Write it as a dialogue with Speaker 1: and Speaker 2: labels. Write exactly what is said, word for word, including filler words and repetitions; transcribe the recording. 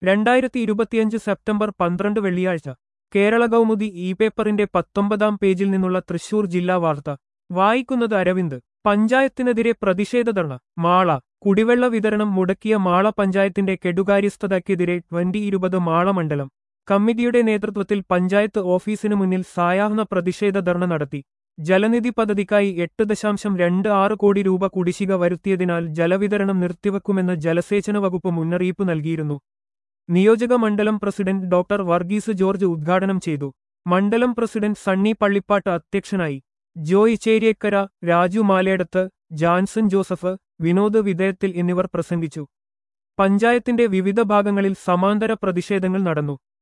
Speaker 1: രണ്ടായിരത്തി ഇരുപത്തിയഞ്ച് സെപ്റ്റംബർ പന്ത്രണ്ട് വെള്ളിയാഴ്ച കേരള കൗമുദി ഇ പേപ്പറിന്റെ പത്തൊമ്പതാം പേജിൽ നിന്നുള്ള തൃശൂർ ജില്ലാ വാർത്ത വായിക്കുന്നത് അരവിന്ദ്. പഞ്ചായത്തിനെതിരെ പ്രതിഷേധ ധർണ മാള. കുടിവെള്ള വിതരണം മുടക്കിയ മാള പഞ്ചായത്തിന്റെ കെടുകാര്യസ്ഥതയ്ക്കെതിരെ ട്വന്റി ഇരുപത് മാള മണ്ഡലം കമ്മിറ്റിയുടെ നേതൃത്വത്തിൽ പഞ്ചായത്ത് ഓഫീസിനു മുന്നിൽ സായാഹ്ന പ്രതിഷേധ ധർണ നടത്തി. ജലനിധി പദ്ധതിക്കായി എട്ട് ദശാംശം രണ്ട് ആറ് കോടി രൂപ കുടിശ്ശിക വരുത്തിയതിനാൽ ജലവിതരണം നിർത്തിവെക്കുമെന്ന് ജലസേചന വകുപ്പ് മുന്നറിയിപ്പ് നൽകിയിരുന്നു. നിയോജക മണ്ഡലം പ്രസിഡന്റ് ഡോക്ടർ വർഗീസ് ജോർജ് ഉദ്ഘാടനം ചെയ്തു. മണ്ഡലം പ്രസിഡന്റ് സണ്ണി പള്ളിപ്പാട്ട് അധ്യക്ഷനായി. ജോയ് ചേരിയക്കര, രാജു മാലേടത്ത്, ജാൻസൺ ജോസഫ്, വിനോദ് വിധേയത്തിൽ എന്നിവർ പ്രസംഗിച്ചു. പഞ്ചായത്തിന്റെ വിവിധ ഭാഗങ്ങളിൽ സമാന്തര പ്രതിഷേധങ്ങൾ നടന്നു.